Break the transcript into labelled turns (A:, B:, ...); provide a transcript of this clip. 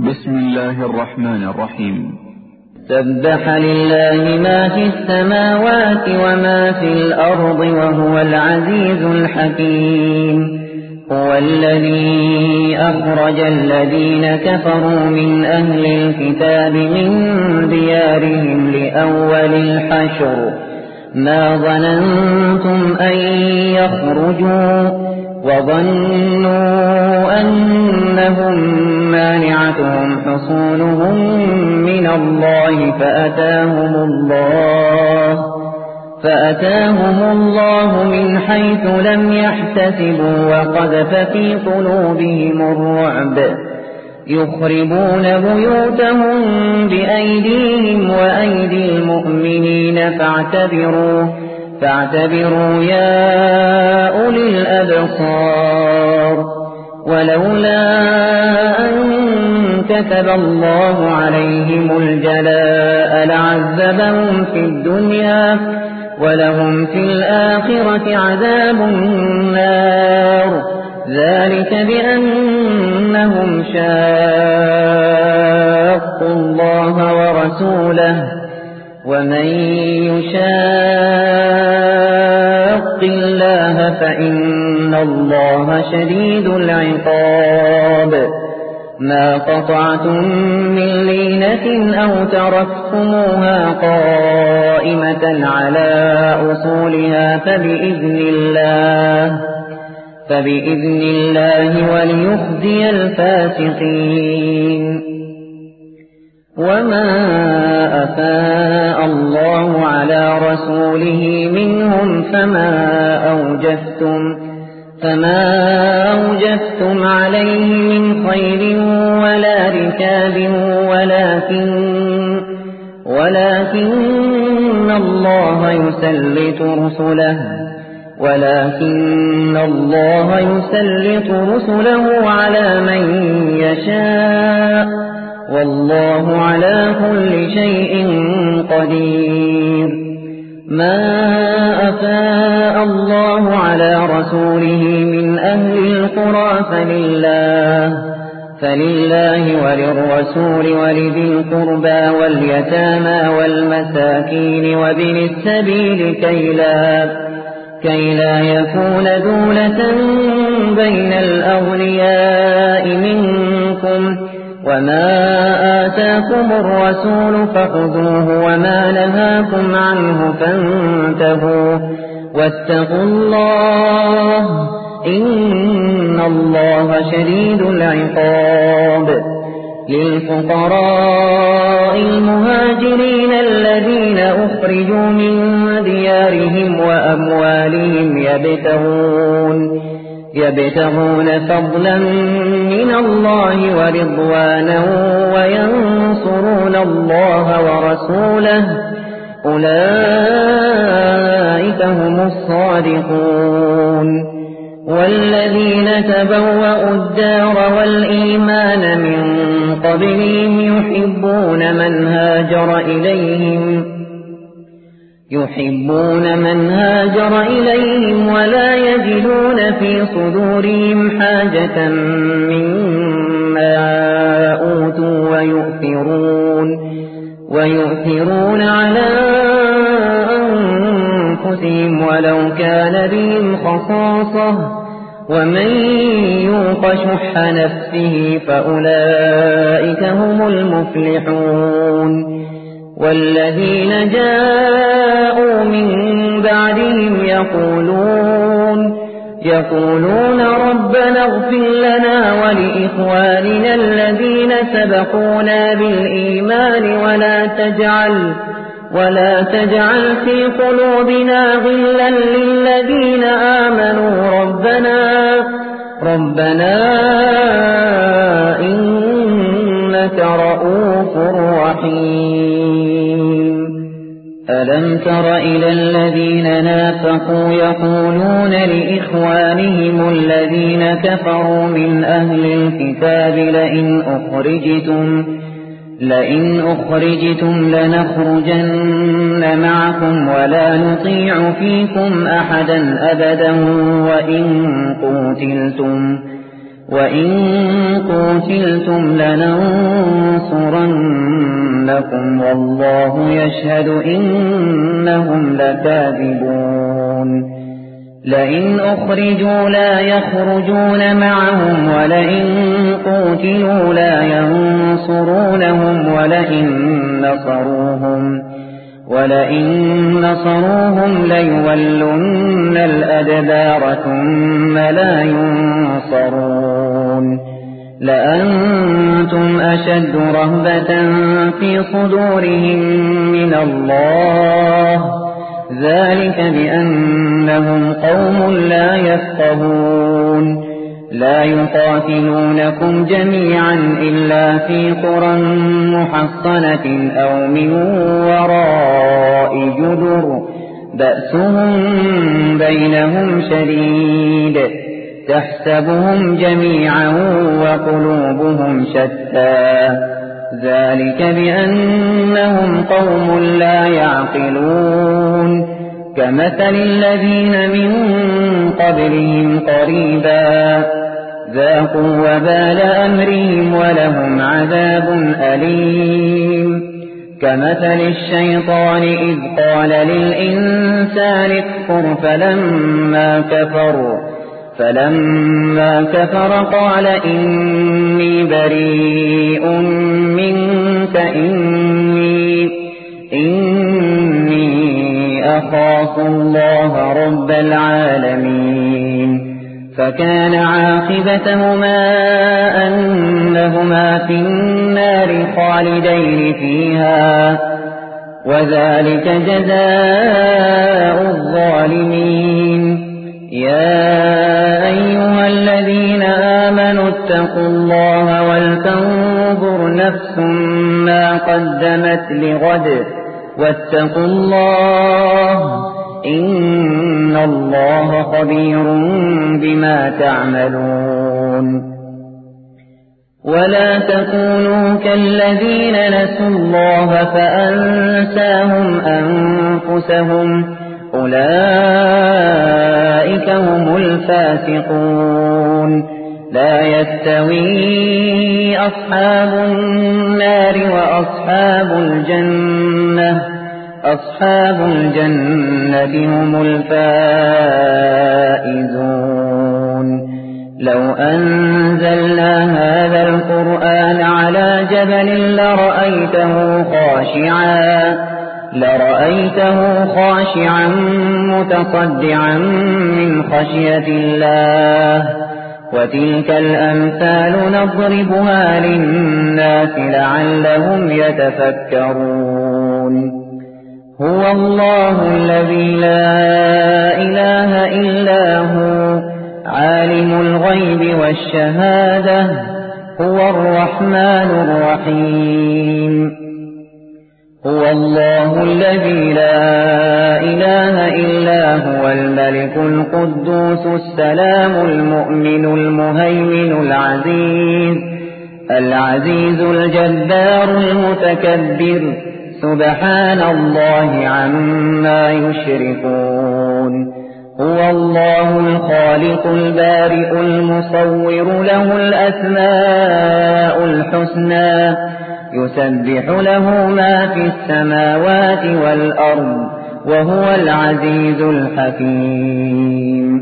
A: بسم الله الرحمن الرحيم.
B: سبح لله ما في السماوات وما في الأرض وهو العزيز الحكيم. هو الذي أخرج الذين كفروا من أهل الكتاب من ديارهم لأول الحشر ما ظننتم أن يخرجوا وظنوا أنهم مانعتهم حصونهم من الله فأتاهم الله من حيث لم يحتسبوا وقذف في قلوبهم الرعب يخربون بيوتهم بأيديهم وأيدي المؤمنين فاعتبروا يا أولي الأبصار. ولولا أن كتب الله عليهم الجلاء لعذبهم في الدنيا ولهم في الآخرة عذاب النار. ذلك بأنهم شاقوا الله ورسوله ومن يشاق الله فإن الله شديد العقاب. ما قطعتم من لينة أو تركتموها قائمة على أصولها فبإذن الله وليخزي الفاسقين. وما أفاء الله على رسوله منهم فما أوجفتم عليه من خيل ولا ركاب ولكن الله يسلط رسله على من يشاء والله على كل شيء قدير. ما أفاء الله على رسوله من أهل القرى فلله وللرسول ولذي القربى واليتامى والمساكين وابن السبيل كي لا يكون دولة بين الأغنياء منكم. وما آتاكم الرسول فخذوه وما نهاكم عنه فانتهوا واتقوا الله إن الله شديد العقاب. للفقراء المهاجرين الذين أخرجوا من ديارهم وأموالهم يبتغون فضلا من الله ورضوانا وينصرون الله ورسوله أولئك هم الصادقون. والذين تبوأوا الدار والإيمان من قبلهم يحبون من هاجر إليهم ولا يجدون في صدورهم حاجة مما أوتوا ويؤثرون على أنفسهم ولو كان بهم خصاصة ومن يوق شح نفسه فأولئك هم المفلحون. والذين جاءوا من بعدهم يقولون ربنا اغفر لنا ولإخواننا الذين سبقونا بالإيمان ولا تجعل في قلوبنا غلا للذين آمنوا ربنا إنك رؤوف رحيم. ألم تر إلى الذين نافقوا يقولون لإخوانهم الذين كفروا من أهل الكتاب لئن أخرجتم لنخرجن معكم ولا نطيع فيكم أحدا أبدا وإن قتلتم لننصرنكم والله يشهد إنهم لكاذبون لئن أخرجوا لا يخرجون معهم ولئن قتلوا لا ينصرونهم ولئن نصروهم ليولن الأدبار ثم لا ينصرون لأنتم أشد رهبة في صدورهم من الله ذلك بأنهم قوم لا يفقهون لا يقاتلونكم جميعا إلا في قرى محصنة أو من وراء جدر بأسهم بينهم شديد تحسبهم جميعا وقلوبهم شتى ذلك بأنهم قوم لا يعقلون كمثل الذين من قبلهم قريبا ذاقوا وبال أمرهم ولهم عذاب أليم كمثل الشيطان إذ قال للإنسان اكفر فلما كفر قال إني بريء منك إني أخاف الله رب العالمين فكان عاقبتهما أنهما في النار خالدين فيها وذلك جزاء الظالمين يا أيها الذين آمنوا اتقوا الله ولتنظر نفس ما قدمت لغد واتقوا الله إن الله خبير بما تعملون ولا تكونوا كالذين نسوا الله فأنساهم أنفسهم أولئك هم الفاسقون لا يستوي أصحاب النار وأصحاب الجنة هم الفائزون لو أنزلنا هذا القرآن على جبل لرأيته خاشعا متصدعا من خشية الله وتلك الأمثال نضربها للناس لعلهم يتفكرون هو الله الذي لا إله إلا هو عالم الغيب والشهادة هو الرحمن الرحيم هو الله الذي لا إله إلا هو الملك القدوس السلام المؤمن المهيمن العزيز الجبار المتكبر سبحان الله عما يشركون هو الله الخالق البارئ المصور له الأسماء الحسنى يسبح له ما في السماوات والأرض وهو العزيز الحكيم